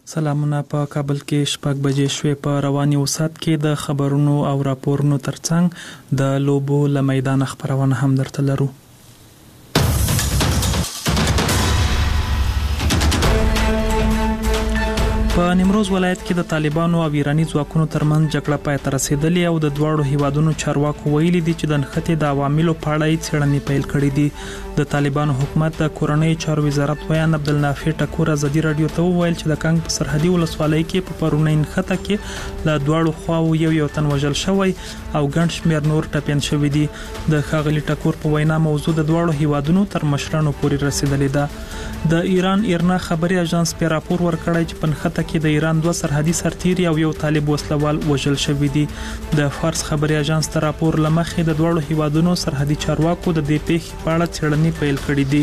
سلامونه. په کابل کې 6 بجې شوې. په رواني وسات کې د خبرونو او راپورونو ترڅنګ د لوبو له میدان خبرونه هم درته لرو. په نیمروز ولایت کې د طالبانو او ایرانی ځواکونو ترمنځ جګړه پای ته رسیدلې او د دواړو هیوادونو چارواکو ویلي دي چې د نښتې د عواملو په اړه څېړنې پیل کړې دي. د طالبانو حکومت د کورنۍ چارو وزارت ویان عبدالنافع ټکور ازادي رادیو ته وویل چې د کنګ په سرحدي ولسوالۍ کې په پرونی نښته کې له دواړو خواو یو تن وژل شوی او ګڼ شمېر نور ټپیان شوي دي. د ښاغلي ټکور په وینا موضوع د دواړو هیوادونو تر مشرانو پورې رسیدلې ده. د ایران ایرنا خبري اژانس په راپور ورکړی چې په نښته کې د ایران 2 سرحدي سرتیري او یو طالب وسلوال وژل شوی دي. د فارس خبري اژانس تر راپور لمخې د دواړو هیوادونو سرحدي چارواکو د دې پیښې په اړه څېړنې پیل کړې دي.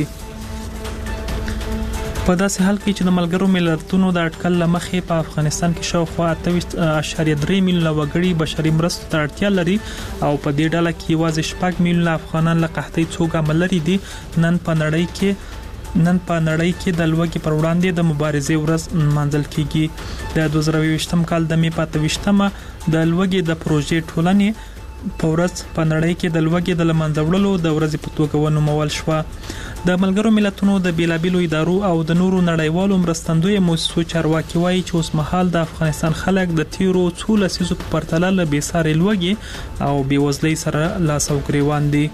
په داسې حال کې چې د ملګرو ملتونو د اټکل لمخې په افغانستان کې شاوخوا 28.3 میلیونه وګړي بشري مرستو ته اړتیا لري او په دې ډله کې یوازې 4 میلیونه افغانان له قحطۍ څوګه لري دي. نن په نړۍ کې د لوږې پر وړاندې د مبارزې ورځ منځل کیږي. د 2020 کال د می 25مه د لوږې د پروژې ټولنې په ورځ په نړۍ کې د لوږې د لمنځه وړلو د ورځې په توګه ونومول شوه. د ملګرو ملتونو د بیلابیلو ادارو او د نورو نړیوالو مرستندوی موسسو چارواکي وایي چې اوس مهال د افغانستان خلک د تیرو 2 لسیزو په پرتله له بېسارې لوږې او بېوزلۍ سره لاس او ګریوان دي.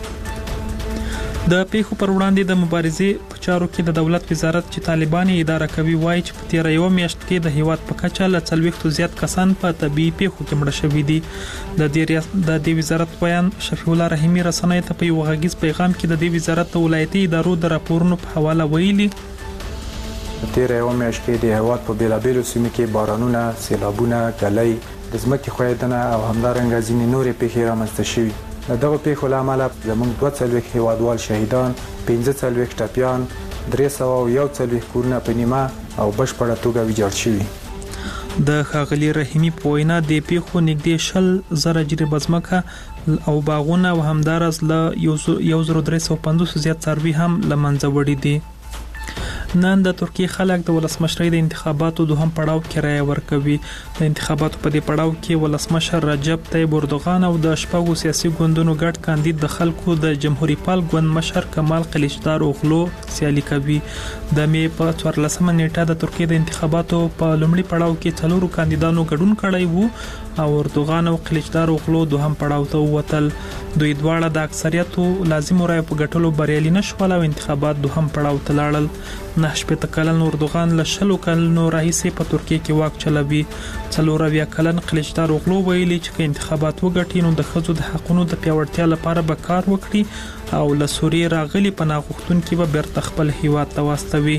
د پیښو پر وړاندې د مبارزې په چارو کې د دولت وزارت چې طالبان اداره کوي وایي چې په تیر یو میاشت کې د هیواد په کچه له 40 زیات کسان په طبي پیښو کې مړه شوي دي. د دې وزارت بیان شفیع الله رحیمی رسنۍ ته په یو غږیز پیغام کې د دې وزارت د ولایتي ادارو د راپورونو په حواله ویلي تیر یو میاشت کې د هیواد په بیلابیلو سیمو کې بارانونه، سیلابونه، ګلۍ، د ځمکې ښویېدنه او همدارنګه ځینې نورې پیښې رامنځته شوي. د دغه پیښو له امله زموږ 42 هیوادوال شهیدان، 45 ټپیان، 341 کورونه په نیمه او بشپړه توګه ویجاړ شوي. د ښاغلي رحیمی په وینا د پیښو نږدې 10,000 جریبه ځمکه او باغونه او همدارس له 1350 زیات څاروي هم له منځه وړي دي. نن د ترکیه خلک د ولسمشرۍ د انتخاباتو دوهم پړاو کې رایه ورکوي. د انتخاباتو په دې پړاو کې ولسمشر رجب طیب اردوغان او د شپږو سیاسي ګوندونو ګډ کاندید د خلکو د جمهوریت پال ګوند مشر کمال قلیچدار اوغلو سیالي کوي. د می په 14مه نیټه د ترکیه د انتخاباتو په لومړي پړاو کې 4 کاندیدانو ګډون کړی وو او اردوغان او قلیچدار اوغلو دوهم پړاو ته ووتل. دوی دواړه د اکثریتو لازمو رایو په ګټلو بریالي نشول او انتخابات دوهم پړاو ته لاړل. 9 کلن اردوغان له 20 کلونو راهیسې په ترکیه کې واک چلوي. 40 کلن قلیچدار اوغلو ویلي چې انتخابات وګټي نو د ښځو د حقوقو د پیاوړتیا لپاره به کار وکړي او له سوریې راغلي پناه غوښتونکي به بیرته خپل هیواد ته واستوي.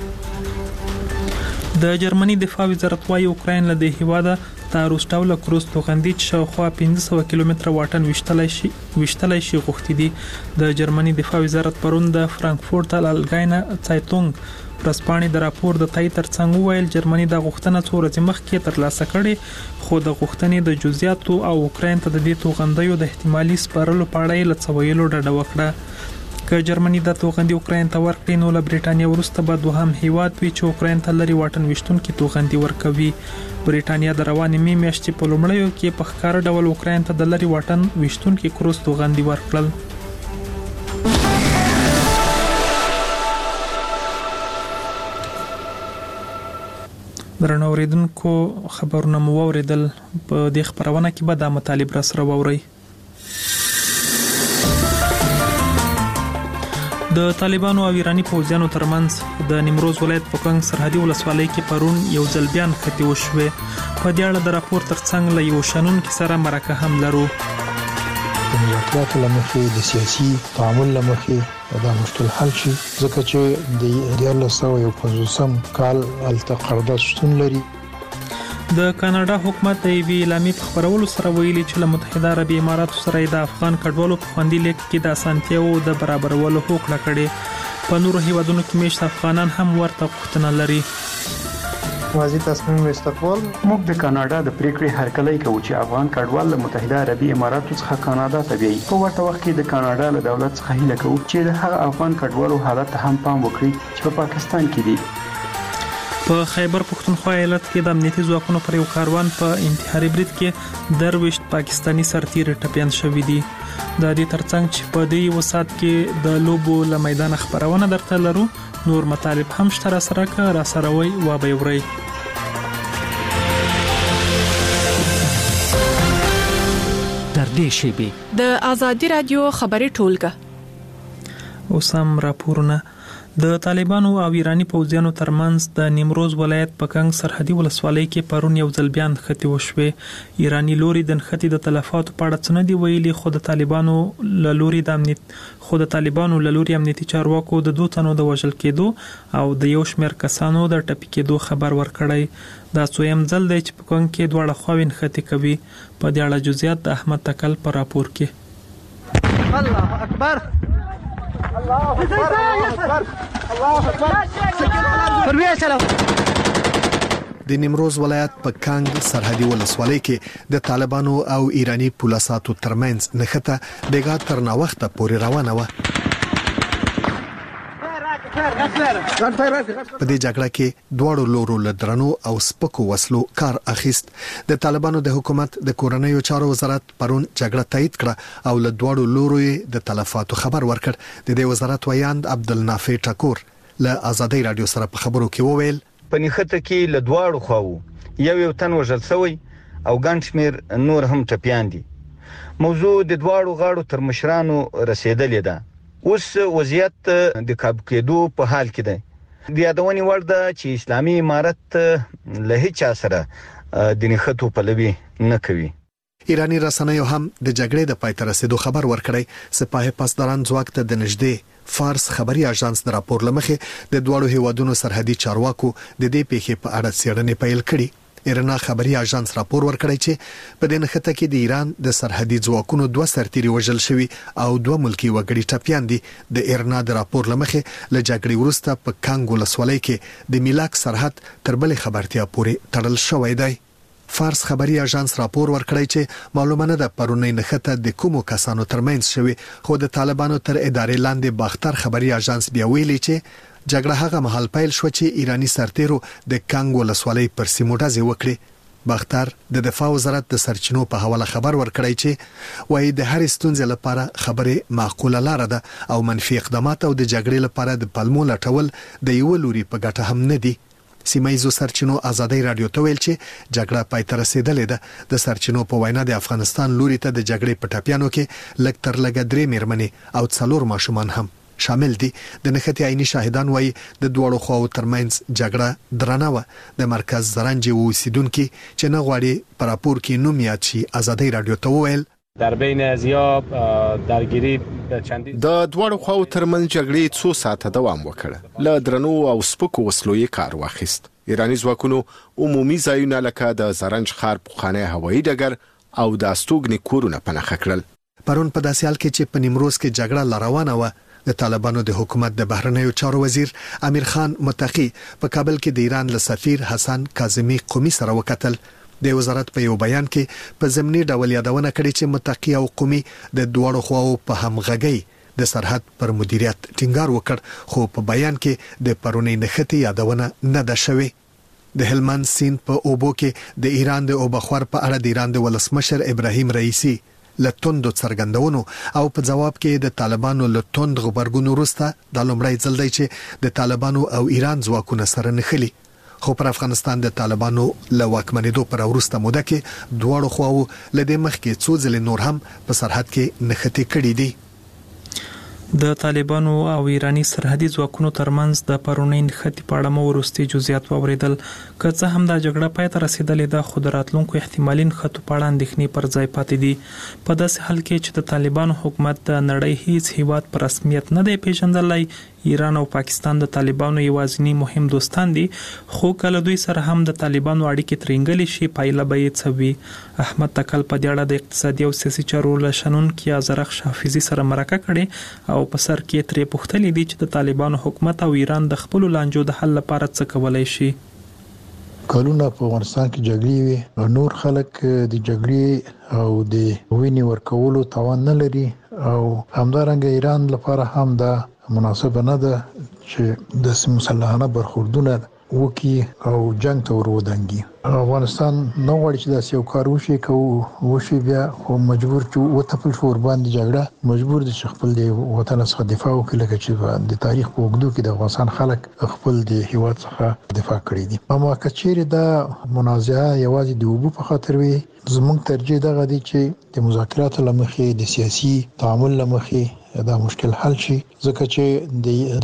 د جرمني دفاع وزارت وايي اوکراین له دې هیواده د روسټاو له کروز توغندي چې شاوخوا 1500 کیلومتره واټن وشتلای شي غوښتي دي. د جرمني دفاع وزارت پرون د فرانکفورت الګاینه سایتونګ پرسپانې د راپور د تایید ترڅنګ ویل جرمني د غوښتنه څو ورځې مخکې ترلاسه کړې خو د غوښتنې د جزئیاتو او اوکراین ته د دې توغندیو د احتمالي سپارلو په اړه یې له څه ویلو ډډه وکړه. که جرمني د توغندي اوکراین ته ورکړي نو له بریټانیا وروسته به دوهم هیواد وي چې اوکراین ته لري واټن وشتونکي توغندي ورکوي. بریټانیا د روانې می میاشتې په لومړیو کې په ښکاره ډول اوکراین ته د لري واټن وشتونکي کروز توغندي ورکړل. درنو اوریدونکو خبرونه مو واوریدل. په دې خبرونه کې به د مطالب را سره واورئ. د طالبانو او ایرانی پوځیانو ترمنځ د نیمروز ولایت په کنګ سرحدي ولسوالۍ کې پرون یو ځل بیا نښتې وشوې. په دې اړه د راپور ترڅنګ له یو شنونکي سره مرکه هم لرو. د ملاتړ لمخې د سیاسي تعامل لمخې دا مشکل حل شي ځکه چې د 1950 کال الته قرارداد شتون لري. د کاناډا حکومت د ایوی اعلامیې په خبرولو سره ویلي چې له متحده عربي اماراتو سره د افغان کډوالو په خوندي لیک کې د اسانتیاو د برابرولو هوکړه کړې. په نورو هیوادونو کې میشت افغانان هم ورته غوښتنه لري. واضح تصمیم استقبال موږ د کاناډا د پریکړې هرکلی کوو چې افغان کډوال له متحده عربي اماراتو څخه کاناډا ته بیایي. په ورته وخت کې د کاناډا له دولت څخه هیله کوو چې د هغه افغان کډوالو حالت ته هم پام وکړي چې په پاکستان کې دي. په خیبر پښتونخوا ایالت کې د امنیتي ځواکونو پر یو کاروان په انتحاري برید کې درويشت پاکستانی سرتیر ټپيان شوې دي. د دې ترڅنګ چې په دې وسات کې د لوبو له میدان خبرونه درته لرو، نور مطالب هم شته را سره وي و به وري. در دې شیبه د آزادي رادیو خبري ټولګه اوسم راپورونه. د طالبانو او ایرانی پوځیانو ترمنځ د نیمروز ولایت په کنګ سرحدي ولسوالۍ کې پرون یو ځل بیا نښتې وشوې. ایرانی لوري د نښتې د تلفاتو په اړه څه نه دی ویلي، خو د طالبانو له لوري امنیتي چارواکو د 2 تنو د وژل کېدو او د یو شمېر کسانو د ټپي کېدو خبر ورکړی. دا څویم ځل دی چې په کنګ کې دواړه خواوې نښتې کوي. په دې اړه جزئیات د احمد تکل په راپور کې. الله اکبر الله اکبر الله اکبر پرویه چلو. د نیمروز ولایت په کنګ سرحدي ولسوالۍ کې د طالبانو او ایرانی پولیساتو ترمنځ نښته بیګا تر ناوخته پورې روانه و. په دې جګړه کې دواړو لورو له درنو او سپکو وسلو کار اخیست. د طالبانو د حکومت د کورنیو چارو وزارت پرون جګړه تایید کړه او له دواړو لورو د تلفاتو خبر ورکړ. د دې وزارت ویاند عبدالنافع ټکور له آزادۍ رادیو سره په خبرو کې وویل په نښته کې له دواړو خواو یو تن وژل شوی او ګڼ شمېر نور هم ټپيان دي. موضوع د دواړو غاړو تر مشرانو رسیدلې ده. اوس وضعیت د کابو کېدو په حال کې دی. د یادونې وړ ده چې اسلامي امارت له هیڅ سره د نښتو پلوي نه کوي. ایرانی رسنیو هم د جګړې د پای ته رسیدو خبر ورکړی. سپاه پاسداران ځواک ته د نږدې فارس خبري اژانس د راپور لمخې د دوړو هیوادونو سرحدي چارواکو د دې پیښې په اړه څېړنې پیل کړي. ایرنا خبري اژانس راپور ورکړی چې په دې نښته کې د ایران د سرحدي ځواکونو 2 سرتیري وژل شوي او 2 ملکی وګړي ټپيان دي. د ایرنا د راپور لمخې له جګړې وروسته په کانګ ولسوالۍ کې د میلاک سرحد تر بلې خبرتیا پورې تړل شوی دی. فارس خبري اژانس راپور ورکړی چې معلومه نه ده پرونی نښته د کومو کسانو ترمنځ شوی، خو د طالبانو تر ادارې لاندې باختر خبري اژانس بیا ویلي چې جګړه هغه مهال پیل شو چې ایرانی سرتیرو د کانګ ولسوالۍ پر سیمو ډزې وکړې. باختر د دفاع وزارت د سرچینو په حواله خبر ورکړی چې وایي د هر ستونزې لپاره خبرې معقوله لاره ده او منفي اقدامات او د جګړې لپاره د پلمو لټول د یو لوري په ګټه هم نه دي. سیمایزو سرچینو آزادۍ رادیو ته ویل چې جګړه پای ته رسیدلې ده. د سرچینو په وینا د افغانستان لوري ته د جګړې په ټپيانو کې لږ تر لږه 3 میرمنې او 4 ماشومان هم شامل دي. د نښتې عیني شاهدان وایي د دوړو خواو ترمنځ جګړه درنه و. د مرکز زرنج اوسیدونکو چې نه غواړي پر راپور کې نوم یاد شي آزادۍ رادیو ته وویل در بین ازیاب درگیری چندین د دوړو خواو ترمنځ جګړې 2 ساعته دوام وکړ. له درنو او سپکو وسلو یې کار واخیست. ایرانی ځواکونو عمومي ځایونه لکه د زرنج ښار پخوانی هوایي ډګر او د استوګنې کورونه پناه کړل. پرون په داسې حال کې چې په نیمروز کې جګړه روانه و، د طالبانو د حکومت د بهرنیو چارو وزیر امیر خان متقی په کابل کې د ایران له سفیر حسن کاظمی قومي سره وکتل. د وزارت په یو بیان کې په ضمني ډول یادونه کړې چې متقی او قومي د دوړو خواو په همغږۍ د سرحد پر مدیریت ټینګار وکړ، خو په بیان کې د پرونی نښتې یادونه نه ده شوې. د هلمند سیند په اوبو کې د ایران د اوبخور په اړه د ایران د ولسمشر ابراهیم رئیسی لټوندو څرګندونو او په جواب کې د طالبانو لټوند غبرګون وروسته د لومړی ځل دی چې د طالبانو او ایران ځواکونه سره نښلي. خو پر افغانستان د طالبانو له واکمنېدو پر وروسته موده کې دواړو خواو له دې مخکې 2 ځلې نور هم په سرحد کې نښتې کړې دي. د طالبانو او ایرانی سرحدي ځواکونو ترمنځ د پرونی نښتې په اړه مو وروستي جزئیات واوریدل. که څه هم دا جګړه پای ته رسیدلې ده، خو د راتلونکو احتمالي نښتو په اړه اندېښنې پر ځای پاتې دي. په داسې حال کې چې د طالبانو حکومت د نړۍ هیڅ هیواد په رسمیت نه دی پیژندلی، ایران او پاکستان د طالبانو یوازینی مهم دوستان دي، خو کله دوی سره هم د طالبانو اړیکې ترنګلې شي پایله به یې څه وي. احمد تکل په دې اړه د اقتصادي او سیاسي چارو له شنونکي ازرخ حافظي سره مرکه کړې او په سر کې ترې پوښتنې دي چې د طالبانو حکومت او ایران د خپل لانجو د حل لپاره څه کولای شي. کلونه په افغانستان کې جګړې وي، نور خلک د جګړې او د وینې ورکولو توان نه لري او همدارنګه ایران لپاره هم دا مناسبه نه ده چې د مسلحانه برخوردونه وکي او جنگ ته ورودانګي. افغانستان نو غواړي چې داسې یو کار وشي بیا خو مجبور چې وتپل شو ور باندې جګړه مجبور دي چې خپل د وطن څخه دفاع وکړي لکه چې د تاریخ په اوږدو کې د افغانستان خلک خپل د هیواد څخه دفاع کړی دي. اما کچېره دا منازعه یوازې د اوبو په خاطر وي زموږ ترجیح دغه دی چې د مذاکراتو لمخې د سیاسي تعامل لمخې دا مشکل حل شي ځکه چې د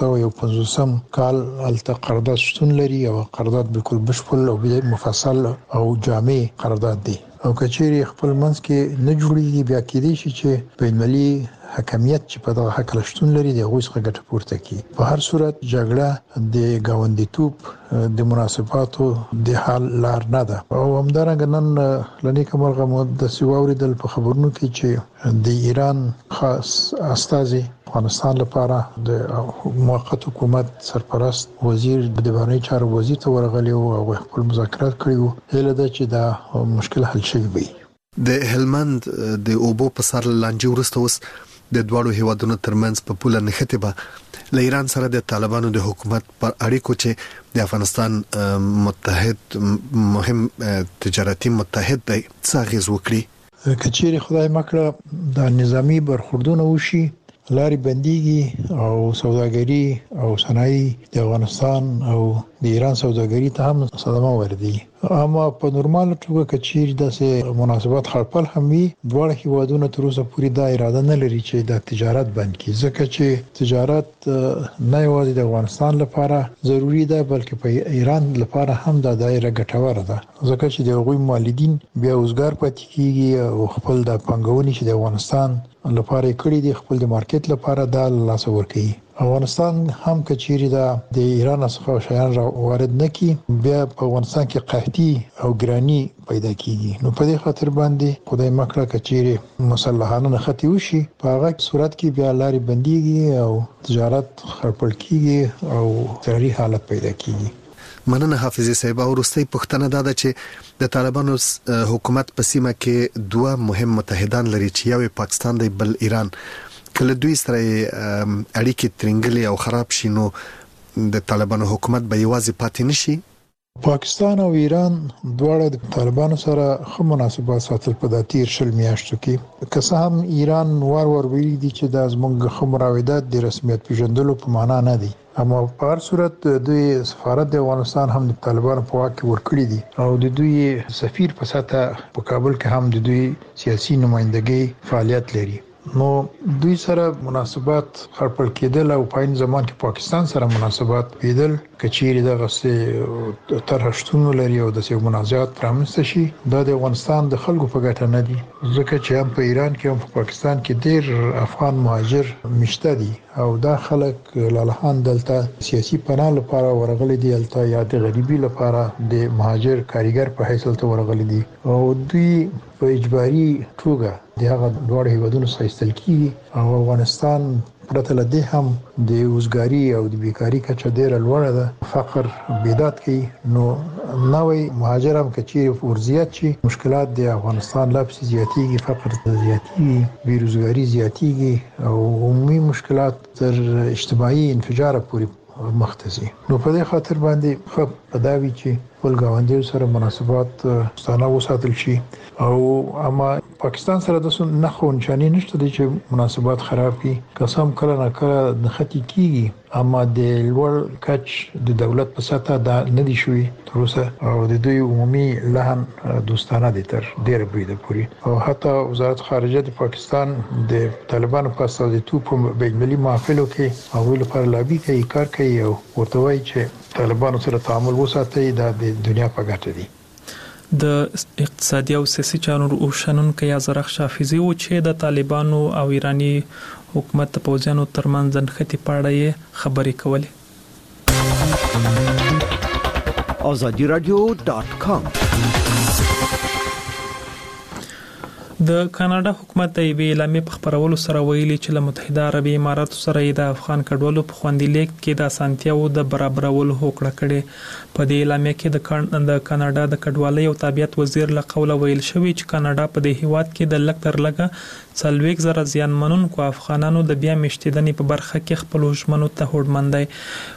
1950 کال الته قرارداد شتون لري او قرارداد بالکل بشپړ او مفصل او جامع قرارداد دی او کچېری خپل منځ کې نه جوړیږي بیا کېدی شي چې بین‌المللي حکمیت چې په دغه حق لشتون لري د غوښ څخه ګټه پورته کوي. په هر صورت جګړه د گاونډیتوب د مناسباتو د حل لار نه ده او همدارنګه نن لنی کومه مده سیواوري د خبرونو کې چې د ایران خاص استازي افغانستان لپاره د موقت حکومت سرپرست وزیر د بهرنی چارو وزیر ته ورغلی او خپل مذاکرات کړي ویل ده چې دا مشکل حل شي وي. د هلمند د اوبو په سر لانجې ورسته اوس د دوړو هیوادونو ترمنځ په پوله نښته به ل ایران سره د طالبانو د حکومت پر اړیکو چې د افغانستان متحد مهم تجارتي متحد دی څاغیز وکړي کچېری خدای مکړه د نظامی برخوردونه وشي لاري بنديږي او سوداګري او صنایع د افغانستان او د ایران سوداګري ته هم صدمه وردی. اما په نورمال توګه کچیر داسې مناسبات خپل هم وي دوه هیوادونو تر اوسه پوری دا اراده نه لري چې د تجارت بند کړي ځکه چې تجارت نه یوازې د افغانستان لپاره ضروری ده بلکې په ایران لپاره هم د دایره ګټوره ده ځکه چې د غوي مالدین بیا اوسګار پاتې کیږي او خپل د پنګونې چې د افغانستان لپاره کړي دي خپل د مارکیټ لپاره د لاس ورکړي. افغانستان هم کچيري د ایران څخه شیان را وارد نکي بیا په افغانستان کې قحطي او ګرانی پیدا کیږي. نو په دې خاطر باندې خدای مکړه کچيري مسلحانه نختی وشي په هغه صورت کې بیا لاري بنديږي او تجارت خرپړ کیږي او تری حالت پیدا کیږي. مننه حافظ صاحب. ورستۍ پښتنه دا ده چې د طالبانو حکومت په سیمه کې دوه مهم متحدان لري چې یو پاکستان دی بل ایران. کله دوی سره اړیکې ترنګلې او خراب شي نو د طالبانو حکومت به یوازې پاتې نشي. پاکستان او ایران دواړه د طالبانو سره خو مناسبات ساتل په داتیر شل میاشتو کې که څه هم ایران ور ویلي دي چې د زمونږ خو مراودات د رسمیت پیژندلو په معنا نه دي اما په هر صورت دوی سفارت د افغانستان هم د طالبانو په واک کې ورکړي دي او د دوی سفیر په ساته په کابل کې هم د دوی سیاسي نمائندګي فعالیت لري. نو دوی سره مناسبات خرپل کېدل او په عین زمان کې پاکستان سره مناسبات پیدل کچېری دغه څه ترشتونو لري او د منازعات پرامسته شي د افغانستان د خلکو په ګټه نه دي ځکه چې هم په ایران کې هم په پاکستان کې ډېر افغان مهاجر مشته دي او دا خلک لالهان دلته سیاسي پناه لپاره ورغلي دي الته یا د غریبي لپاره د مهاجر کاریګر په حیث ته ورغلي دي او دوی په اجباري توګه دغه دوه هیوادونو سره استل کیږي او افغانستان پرته لدی هم د اوسګاری او د بیکاری کچه ډیره لوړه ده فقر بیدات کوي نو نوې مهاجر هم کچې ورزيات شي مشکلات د افغانستان لا پسې زیاتېږي فقر زیاتېږي بیروزګاری زیاتېږي او عمومي مشکلات تر اجتماعي انفجار پورې مختصي نو په دې خاطر باندې خو پداوی چې خپل ګاونډیو سره مناسبات ستانه وساتل شي او اما پاکستان سره د نه خو نشانی نشته چې مناسبات خراب کی قسم کله نه کله د ختی کیږي اما د لوړ کچ د دولت په ساته دا نه دی شوی تر اوسه او د دوی عمومي لهن دوستانه دي تر ډیر بریده پوری او حتی وزارت خارجه د پاکستان د طالبانو په استازیتوب په بین‌المللي محافلو کې او لپاره لابي کوي کار کوي او ورته وایي چې طالبانو سره تعامل وساتي د دنیا په ګټه دي. د اقتصادي او سیاسي چارو اوشنونکو یا زرخ حافظي و چې د طالبانو او ایرانی حکومت په پوځیانو ترمنځ ځنختی پاړې خبرې کولې. azadiradio.com د کاناډا حکومت د اعلامیې په خبرولو سره ویلي چې له متحده عربي اماراتو سره د افغان کډوالو په خوندي لیک کې د اسانتیاو د برابرولو هوکړه کړې. په دې اعلامیه کې د کاناډا د کډوالۍ او تابعیت وزیر له قوله ویل شوی چې کاناډا په دې هیواد کې د لک تر لګه 40,000 زیانمنونکو افغانانو د بیا مشتیدنې په برخه کې خپل ژمنو ته هوډمن دی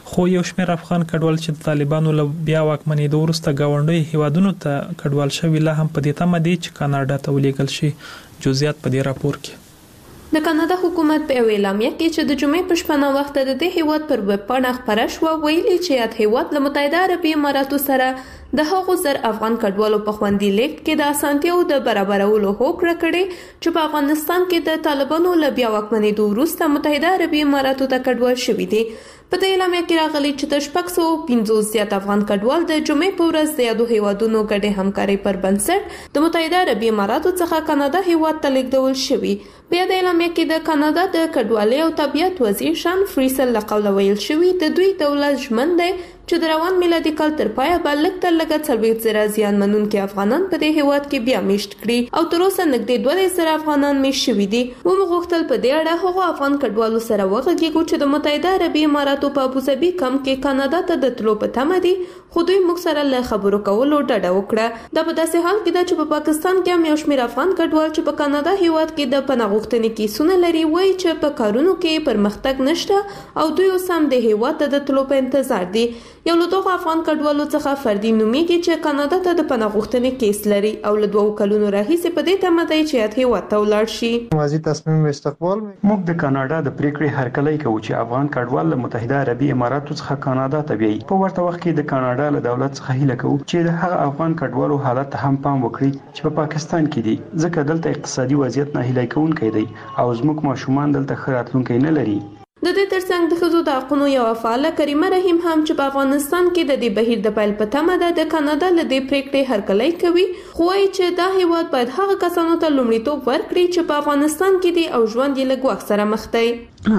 خو یو شمېر افغان کډوال چې د طالبانو له بیا واکمنېدو وروسته ګاونډیو هیوادونو ته کډوال شوي لا هم په دې تمه دي چې کاناډا ته ولیږل شي. جزئیات په دې راپور کې. د کاناډا حکومت په اعلامیه کې چې د جمعې په شپه وخت د دې هیواد پر ویب پاڼه خبره شوه ویلي چې یاد هیواد له متحده عربي اماراتو سره د هغو زر افغان کډوالو په خوندي لیږد کې د اسانتیاو د برابرولو هوکړه کړې چې په افغانستان کې د طالبانو له بیا واکمنېدو وروسته متحده عربي اماراتو ته کډوال شوي دي. په دې اعلامیه کې راغلي چې د 650 زیات افغان کډوال د جمعې په ورځ د یادو هیوادونو ګډې همکاري پر بنسټ د متحده عربي اماراتو څخه کاناډا هیواد ته لیږدول شوي. بیا د اعلامیه کې د کاناډا د کډوالۍ او طبیعت وزیر شان فریسل له قوله ویل شوي د دوی دولت ژمن دی چې د روان میلادي کال تر پایه به لږ تر لږه 40,000 زیان منونکي افغانان په دې هیواد کې بیا میشت کړي او تر اوسه نږدې 2,000 افغانان میشت شوي دي. موږ غوښتل په دې اړه هغو افغان کډوالو سره وغږیږو چې د متحده عربي اماراتو په ابوظبي کمپ کې کاناډا ته د تلو په تمه دي خو دوی موږ سره له خبرو کولو ډډه وکړه. دا په داسې حال کې ده چې په پاکستان کې هم یو شمېر افغان کډوال چې په کاناډا هیواد کې د پناه غوښتنې کیسونه لري وایي چې په کارونو کې پرمختګ نشته او دوی اوس هم د هیواد ته د تلو په انتظار دي. یو له دغو افغان کډوالو څخه فردي نومیږي چې کاناډا ته د پناه غوښتنې کیس لري او له 2 کلونو راهیسې په دې تمه دی چې یاد هیواد ته ولاړ شي. واضح تصمیم استقبال موږ د کاناډا د پریکړې هرکلی کوو چې افغان کډوال له متحده عربي اماراتو څخه کاناډا ته بیایي. په ورته وخت کې د کاناډا له دولت څخه هیله کوو چې د هغه افغان کډوالو حالت ته هم پام وکړي چې په پاکستان کې دي ځکه دلته اقتصادي وضعیت نه هیله کوونکی دی او زموږ ماشومان دلته ښه راتلونکی نه لري. د دې ترڅنګ د ښځو د حقونو یو فعاله کریمه رحیم هم چې په افغانستان کې د دې بهیر د پیل په تمه ده د کاناډا له دې پریکړې هرکلی کوي خو وایي چې دا هیواد باید هغه کسانو ته لومړیتوب ورکړي چې په افغانستان کې دي او ژوند یې له ګواښ سره مخ دی.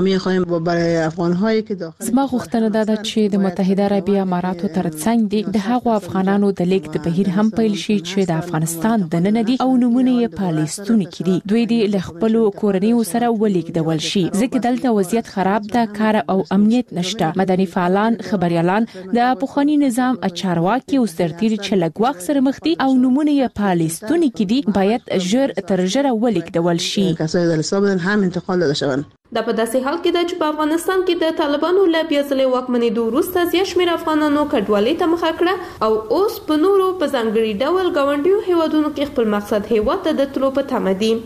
برای افغان‌هایی که داخل زما غوښتنه ده چې د متحده عربي اماراتو ترڅنګ دي د هغو افغانانو د لیږد بهیر هم پیل شي چې د افغانستان دننه دي او نمونه یې په لیستونو کې دي. دوی دې له خپل کورنیو سره ولیږدول شي ځکه دلته وضعیت خراب ده، کار او امنیت نشته. مدني فعالان، خبريالان، د پخوانی نظام چارواکي او سرتیر چې له ګواښ سره مخ دي او نمونه یې په لیستونو کې دي باید ژر تر ژره ولیږدول شي. کسای د حساب هم انتقال داده شوند. دا په داسې حال کې ده چې په افغانستان کې د طالبانو له بیا ځلې واکمنېدو وروسته زیات شمېر افغانانو کډوالۍ ته مخه کړه او اوس په نورو په ځانګړي ډول ګاونډیو هیوادونو کې خپل مقصد هیواد ته د تلو په تمه دي.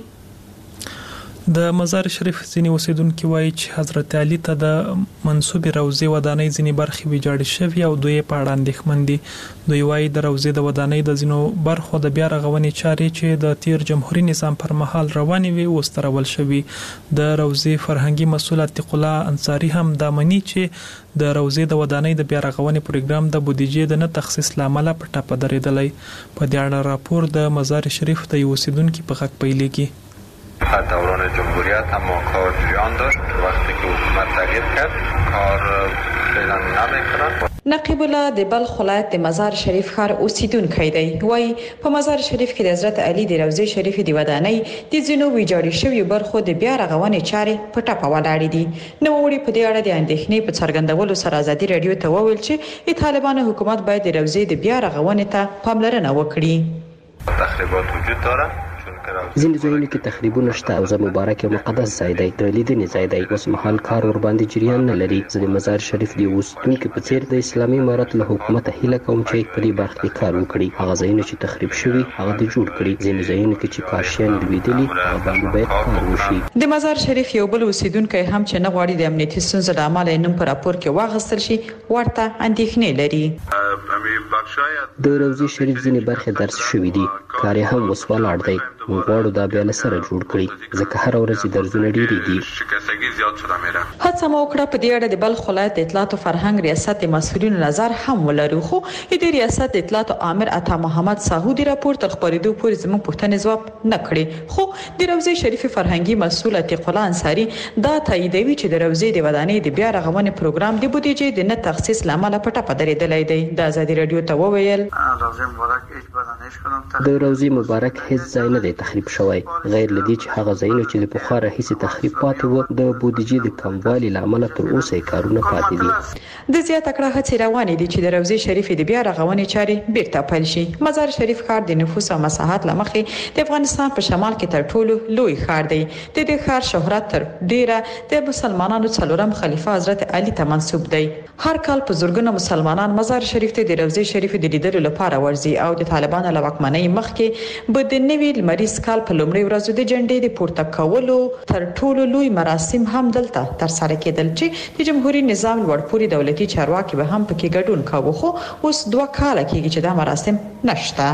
د مزار شریف ځینې اوسیدونکو وایي چې حضرت علي ته د منسوبې روضې ودانۍ ځینې برخې ویجاړې شوې او دوی په اړه اندېښمن دي. دوی وایي د روضې د ودانۍ د ځینو برخو د بیا رغونې چارې چې د تیر جمهوریت نظام پر مهال روانې وي اوس ترول شوي. د روضې فرهنګي مسؤل عتیق الله انصاری هم دا مني چې د روضې د ودانۍ د بیا رغونې پروګرام د بودیجې د نه تخصیص لامل په ټاپه درېدلی. په دې اړه راپور د مزار شریف د اوسیدونکو په غږ پیلېږي. در دوران جمهوریت هم کار جریان داشت. وقتی که حکومت تغییر کرد کار فعلا نمیکنن. نقیب الله د بلخ ولایت د مزار شریف ښار اوسیدونکی دی. وایي په مزار شریف کې د حضرت علي د روضې شریف د ودانۍ د ځینو ویجاړې شویو برخو د بیا رغونې چارې په ټاپه ولاړې دي. نوموړي په دې اړه د اندېښنې په څرګندولو سره ازادي رادیو ته وویل چې د طالبانو حکومت باید د روضې د بیا رغونې ته پاملرنه وکړي. تخریبات وجود داره. ځینې ځایونو کې تخریبونه شته او زه مبارک یو مقدس ځای دی، د لیدنې ځای دی. اوس مهال کار ور باندې جریان نه لري. زه د مزار شریف د اوسیدونکو په څیر د اسلامي امارت له حکومت هیله کوم چې په دې برخه کې کار وکړي. هغه ځایونه چې تخریب شوي هغه د جوړ کړي. ځینې ځایونو کې چې کارشیان لویدلي هغه باندې باید کار وشي. د مزار شریف یو بل اوسیدونکی هم چې نه غواړي د امنیتي ستونزو له امله نوم په راپور کې واخیستل شي ورته اندېښنې لري. د روضې شریف ځینې برخې درس شوي دي، کار یې هم اوس ولاړ دی. موږ غواړو دا بیا له سره جوړ کړي ځکه هر ورځ درزونه ډېرېږي. هڅه مو وکړه په دې اړه د بلخ ولایت د اطلاعات او فرهنګ ریاست د مسؤلینو نظر هم ولرو، خو د ریاست د اطلاعات امر عطا محمد ساهودی راپور تر خبرېدو پورې زموږ پوښتنې ځواب نه کړي. خو د روضې شریف فرهنګي مسؤل عتیق الله انصاری دا تاییدوي چې د روضې د ودانۍ د بیا رغونې پروګرام د بودیجې د نه تخصیص لامل په ټاپه درېدلی دی. د ازادي رادیو ته وویل د روزي مبارک هیڅ ځای نه دی تخریب شوی، غیر لدی چې هغه ځایونه چې د پخوا راهیسې تخریب پاتې وو د بودیجې د کموالي لامل تر اوسه کارونه پاتې دي. د زیاته کړه هڅې روانې دي چې د روزي شریف د بیا رغونې چارې بیرته پیل شي. مزار شریف ښار د نفوس او مساحت لمخې د افغانستان په شمال کې تر ټولو لوی ښار دی. د دې ښار شهرت تر ډیره د مسلمانانو څلورم خلیفہ حضرت علي ته منسوب دی. هر کال په زورګونو مسلمانان مزار شریف ته د روزي شریف د لیدلو لپاره ورځي او د طالبانو له واکمنۍ مخکې به د نوي لمریز کال په لومړۍ ورځو د جنډې د پورته کولو تر ټولو لوی مراسم هم دلته ترسره کېدل چې د جمهوریت نظام لوړپوړي دولتي چارواکي به هم پکې ګډون کاوه، خو اوس 2 کال کېږي چې دا مراسم نشته.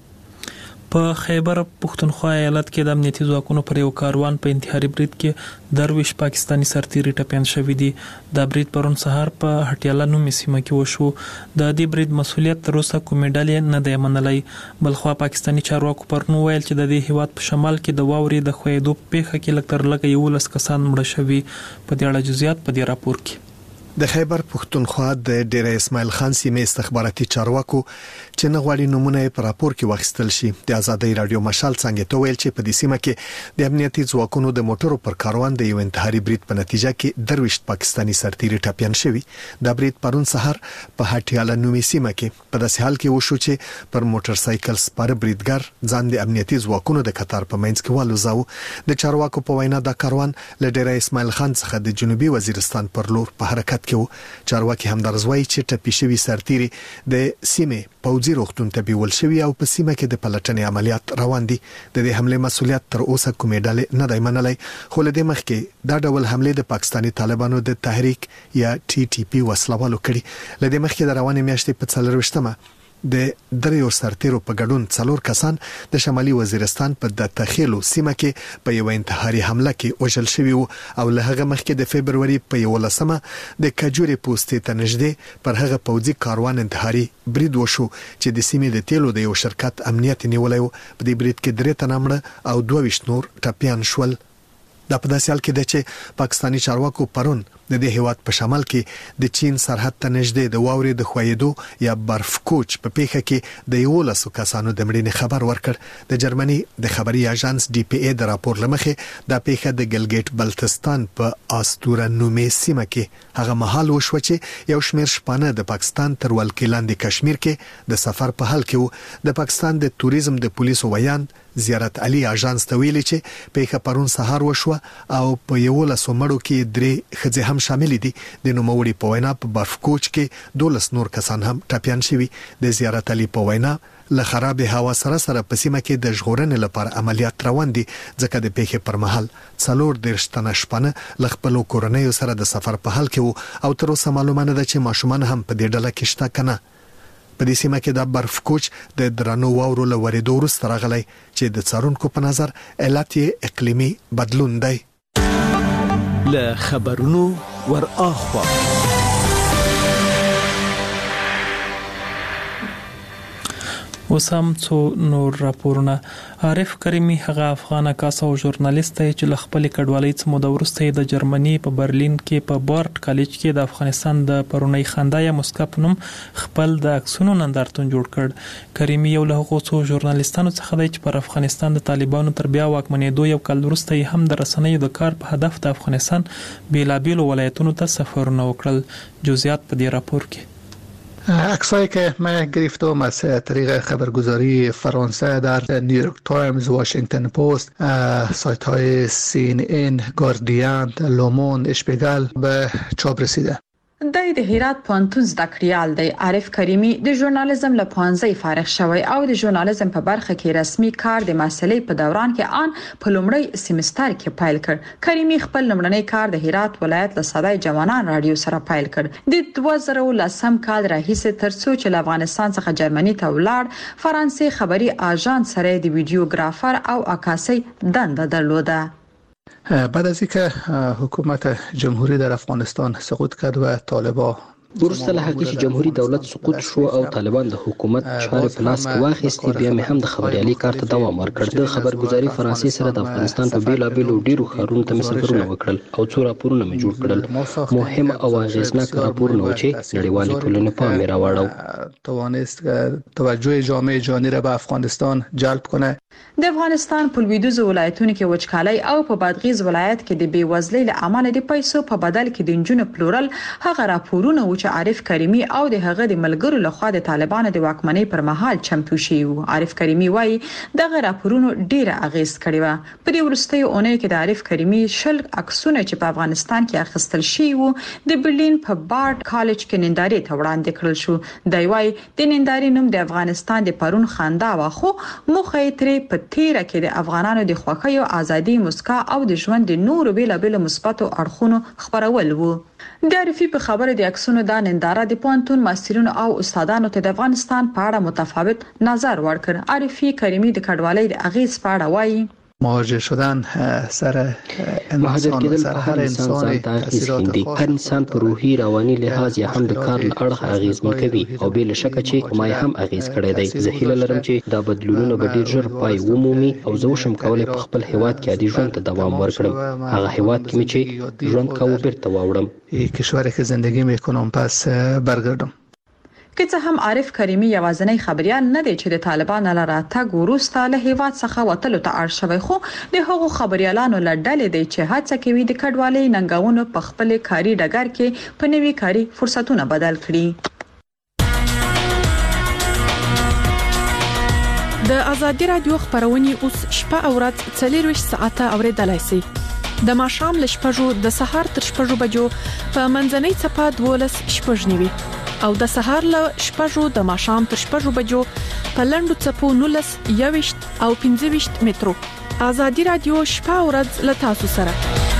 په خیبر پښتونخوا ایالت کې د امنیتي ځواکونو پر یو کاروان په انتحاري برید کې درویش پاکستانی سرتیري ټپیان شوي دي. دا برید پرون سهار په هټیاله نومي سیمه کې وشو. د دې برید مسؤلیت تر اوسه کومې ډلې نه دی منلی. بلخوا پاکستانی چارواکو پرون ویل چې د دې هیواد په شمال کې د واورې د ښویېدو په پیښه کې لږ تر لږه 11 کسان مړه شوي. په دې اړه جزئیات په دې راپور کې. د خیبر پښتونخوا د ډیره اسماعیل خان سیمې استخباراتي چارواکو چې نه غواړي نمونه په راپور کې واخیستل شي د ازادي رادیو مشال څنګه ته ویل چې په دې سیمه کې د امنیتي ځواکونو د موټرو پر کاروان د یو انتحاري برید په نتیجه کې درویش پاکستانی سرتیري ټپیان شوي. دا برید پرون سهار په هټیاله نومي سیمه کې په داسې حال کې وشو چې پر موټر سایکل سپاره بریدګر ځان د امنیتي ځواکونو د قطار په منځ کې والوزاو. د چارواکو په وینا دا کاروان له ډیره اسماعیل خان څخه د جنوبي وزیرستان پر لور په حرکت کې و. چارواکي هم درځوي چې ټپي شوي سرتیري د سیمې پوځي روغتون ته بیول شوی او په سیمه کې د پلټنې عملیات روان دي. د دې حمله مسؤلیت تر اوسه کومې ډلې نه دی منلی، خو له دې مخکې دا ډول حمله د پاکستانی طالبانو د تحریک یا TTP وسلوالو کړي. له دې مخکې د روانې میاشتې په 24مه د دریو سرتیرو په ګډون 4 کسان د شمالي وزیرستان په د تخیلو سیمه کې په یو انتحاري حمله کې وژل شوی او له هغه مخکې د فبرवरी په 11مه د کجوري پوسټې ته نږدې پر هغه پوځي کاروان انتحاري برید وشو چې د سیمې د تیلو د یو شرکت امنیت نیولای و. په دې برید کې 3 تنه مړه او 22 نور ټپیان شول. دا په داسې حال کې ده چې پاکستانی چارواکو پرون د دې هیواد په شمال کې د چین سرحد ته نږدې د واورې د ښویېدو یا برف کوچ په پیښه کې د 11 کسانو د مړینې خبر ورکړ. د جرمني د خبري اژانس DPA د راپور لمخې دا پیښه د ګلګیټ بلتستان په آستوره نومي سیمه کې هغه مهال وشو چې یو شمېر شپانه د پاکستان تر ولکې لاندې کشمیر کې د سفر په حال کې وو. د پاکستان د توریزم د پولیسو ویان زیارت علي اژانس ته ویلي چې پیښه پرون سهار وشو او په 11 مړو کې 3 ښځې هم شامل دي. د نوموړي په وینا په برف کوچ کې 12 نور کسان هم ټپیان شوي. د زیارت علي په وینا له خراب هوا سره په سیمه کې د ژغورنې لپاره عملیات روان دي، ځکه د پیښې پر مهال 4 تنه شپانه له خپل کورنۍ سره د سفر په حال کې وو او تر اوسه معلومه نه ده چې ماشومان هم په دې ډله کې شته کنه. په دې سیمه کې د برف کوچ د درنو واورو له ورېدو وروسته راغلی چې د څارونکو په نظر علت یې اقلیمي بدلون دی. له خبرونو ور اخوا وسام څو نور راپورونه. عارف کریمی هغه افغان عکاس او ژورنالیست چې ل خپل کډوالۍ څخه مو د ورسته د جرمني په برلین کې په بارټ کالج کې د افغانستان د پرونی خندا یا مسکا په نوم خپل د عکسونو نندارتون جوړ کړ. کریمی یو له هغو څو ژورنالیستانو څخه دی چې پر افغانستان د طالبانو تر بیا واکمنېدو یو کال وروسته هم د رسنیو د کار په هدف د افغانستان بیلابیلو ولایتونو ته سفرونه وکړل. جزئیات په دې راپور کې. عکسایی که من گرفتم از طریق خبرگزاری فرانسه در نیویورک تایمز، واشنگتن پست، سایت های CNN، گاردین، لوموند، اشپیگل به چاپ رسیده. د هرات پوهنتون زده کړیال دی. عارف کریمی د ژورنالیزم له پوهنځي فارغ شوی او د ژورنالیزم په برخه کې رسمي کار د محصلۍ په دوران کې آن په لومړی سیمستر کې پیل کړ. کریمی خپل لومړنی کار د هرات ولایت له صدای جوانان رادیو سره پیل کړ. د 2010 کال راهیسې ترڅو چې له افغانستان څخه جرمني ته ولاړ، فرانسې خبري آژانس سره د ویډیوګرافر او عکاسي دنده درلوده. بعد از اینکه حکومت جمهوری در افغانستان سقوط کرد و طالبان وروسته له هغې چې جمهوریت دولت سقوط شو او طالبان د حکومت چارې په لاس کې واخیستې، بیا مې هم د خبریالي کار ته دوام ورکړ. د خبرګزاري فرانسې سره د افغانستان په بیلابیلو ډیرو ښارونو ته مې سفرونه وکړل او څو راپورونه مې جوړ کړل. مهم او اغیزناک راپورونه و چې نړیوالې ټولنې پام یې راواړو. توانست توجه جامعه جهانی را به افغانستان جلب کنه. د افغانستان په لویدیځو ولایتونو کې وچکالي او په بادغیس ولایت کې د بیوزلۍ له امله د پیسو په بدل کې د نجونو پلورل هغه راپورونه و چې عارف کریمي او د هغه د ملګرو لخوا د طالبانو د واکمنۍ پر مهال چمتو شوي وو. عارف کریمي وایي دغه راپورونه ډیره اغیز کړې و. په دې وروستیو اونۍ کې د عارف کریمي شل عکسونه چې په افغانستان کې اخیستل شوي وو د برلین په بارډ کالج کې نندارې ته وړاندې کړل شو. دی وایي د نندارې نوم د افغانستان د پرون خندا و، خو موخه یې ترې په تیره کې د افغانانو د خوښۍ او ازادي، مسکا او د ژوند د نورو بیلابیلو مثبتو اړخونو خبرول وو. د عارفي په خبره د عکسونو دا ننداره د پوهنتون ماسترینو او استادانو ته د افغانستان په اړه متفاوت نظر ورکړ. عارفي کریمي د کډوالۍ د اغیز په اړه وایي مهاجر شدن سر انسان سر هر انسان تاثیرات هر انسان په روحي رواني لحاظ یا هم د کار له اړخه اغیزمن کوي او بل شک چې ما هم اغیز کړی دی. زه هیله لرم چې دا بدلونونه به ډیر ژر پای ومومي او زه وشم کولای په خپل هیواد کې عادي ژوند ته دوام ورکړم. هغه هیواد کې چې ژوند کوم بیرته واوړم. کشوری که زندگی میکنم پس برگردم. که څه هم عارف کریمي یوازینی خبريال نه دی چې د طالبانو لاره تګ وروسته له هیواد څخه وتلو ته اړ شوی، خو د هغو خبريالانو له ډلې دی چې هڅه کوي د کډوالۍ ننګونو په خپل کاري ډګر کې په نوي کاري فرصتونه بدل کړي. د ازادي رادیو خبرونه اوس شپه او ورځ 24 ساعته اوریدلای شئ. د ماښام ل شپږو د سهار تر شپږو بجو په منځنۍ چپه 12:09 او د سهار ل شپږو د ماښام تر شپږو بجو په لندو چپو 19 او 15 مترو. ازادي رادیو شپه او ورځ ل تاسو سره.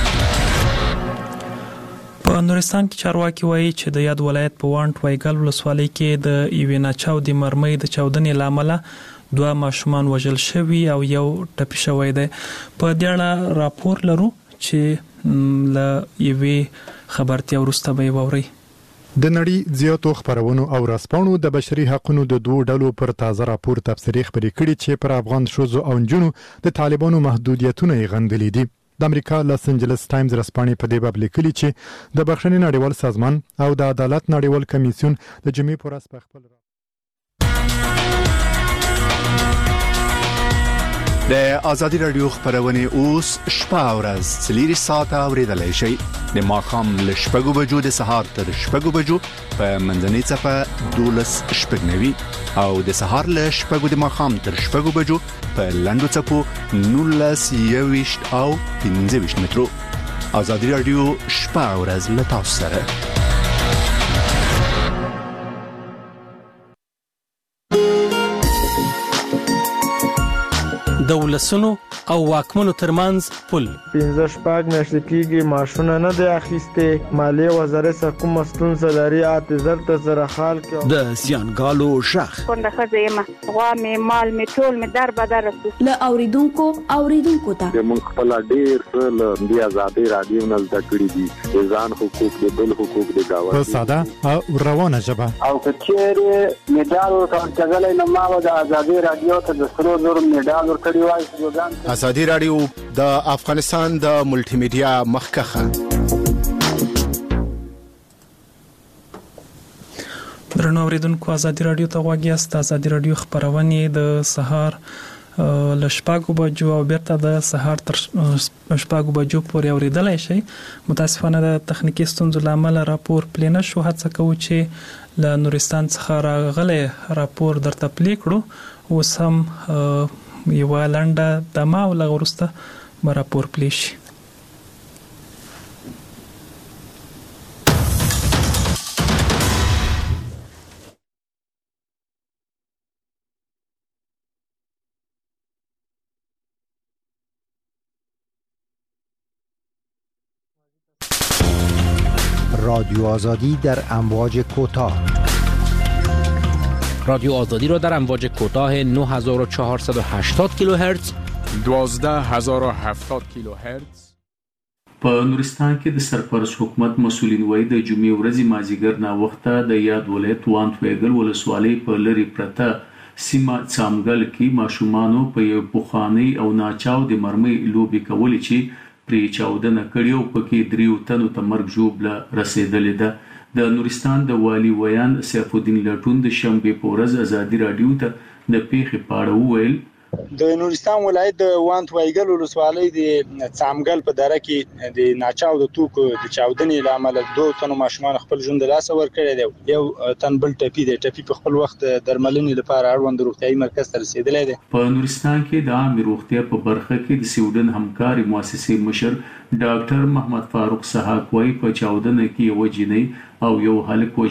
په نورستان کې چارواکي وایي چې د یاد ولایت په وانټ وایګل ولسوالۍ کې د ایوینا چاو د مرمۍ د چاودنې لامل 2 ماشومان وژل شوي او یو ټپي شوی دی. په دې اړه راپور لرو چې ل یوې خبرتیا ورسته به ووري. د نړۍ زیاتو خبرونو او رسپانو د بشري حقوقو د دوه ډلو پر تازه راپور تفسیری خبري کړي چې پر افغان شوزو او نجونو د طالبانو محدودیتونه یې غندلې دي. د امریکا لاس انجلس ټایمز رسپانې په دې باب لیکلي چې د بخښنې نړیوال سازمان او د عدالت نړیوال کمیسیون د جمعې پر ورځ په خپل د ازادي رادیو خبرونه اوس شپه او ورځ 4 ساعته اوریدلای شئ. د ماښام ل شپږو بجو د سهار تر شپږو بجو په منځنۍ چپه 12:09 او د سهار ل شپږو د ماښام تر شپږو بجو په لندو چپو 19 او 15 مترو. ازادي رادیو شپه او ورځ ل تاسو سره. د ولسونو او واکمنو ترمنځ پل 15 شپږ میاشتې کېږي ماشونه نه دی اخیسته. مالیه وزارت کوم ستونزه لري اعتذار ته زره خال کې د زیانګالو شخ کنده خزیمه غوا می مال می ټول می در بدر له اوریدونکو ته د مونږ خپل ډیر څه د ازادي رادیو نه زده کړی دي د ځان حقوق د بل حقوق د گاوه په ساده او روانه ژبه او کچېره میډال ورکړل نو ما د ازادي رادیو ته د سرو زر میډال ورکړی. ازادي رادیو د افغانستان د ملټي میډیا مخکخه. درنو اوریدونکو ازادي رادیو ته غواړی است. ازادي رادیو خبرونه د سهار ل شپږو بجو او بیرته د سهار تر شپږو بجو پورې اوریدلای شئ. متاسفانه د تخنیکی ستونزو لامل راپور پلي نه شو. هڅه کوو چې له نورستان څخه راغلی راپور درته پلي کړو. اوس هم یو لنډه دمه او لغورسته راپور پلی شي. رادیو آزادی در امواج کوتاه. رادیو آزادی را در امواج کوتاه 9480 کیلوهرتز 12070 کیلوهرتز په نورستان کې د سرپرست حکومت مسولین وایي د جمعې ورځې مازیګر نا وخته د یاد ولایت وانت ویګل ولسوالۍ په لری پرته سیمه څامګل کې ماشومانو په یو بوخاني او ناچاو د مرمۍ لوبي کولې چې پری چاودنه کړیو پکې دریو تنو ته مرګ ژوبله رسیدلې ده د نورستان د والی ویان سیف الدین لټون د شنبه په ورځ ازادي رادیو ته د پیښې پاړه وویل د نورستان ولایت د وانت وایګل ولسوالۍ د څامګل په دره کې د ناچاو د توکو د چاودنې لامل دوه تنو ماشومان خپل ژوند له لاسه ورکړی دی یو تن بل ټپي په خپل وخت درملنې لپاره اړوند روغتيایي مرکز ته رسیدلی دی په نورستان کې د عامه روغتیا په برخه کې د سویډن همکاري مؤسسې مشر ډاکټر محمد فاروق سحاق وايي په چاودنه کې یو جنۍ او یو هلک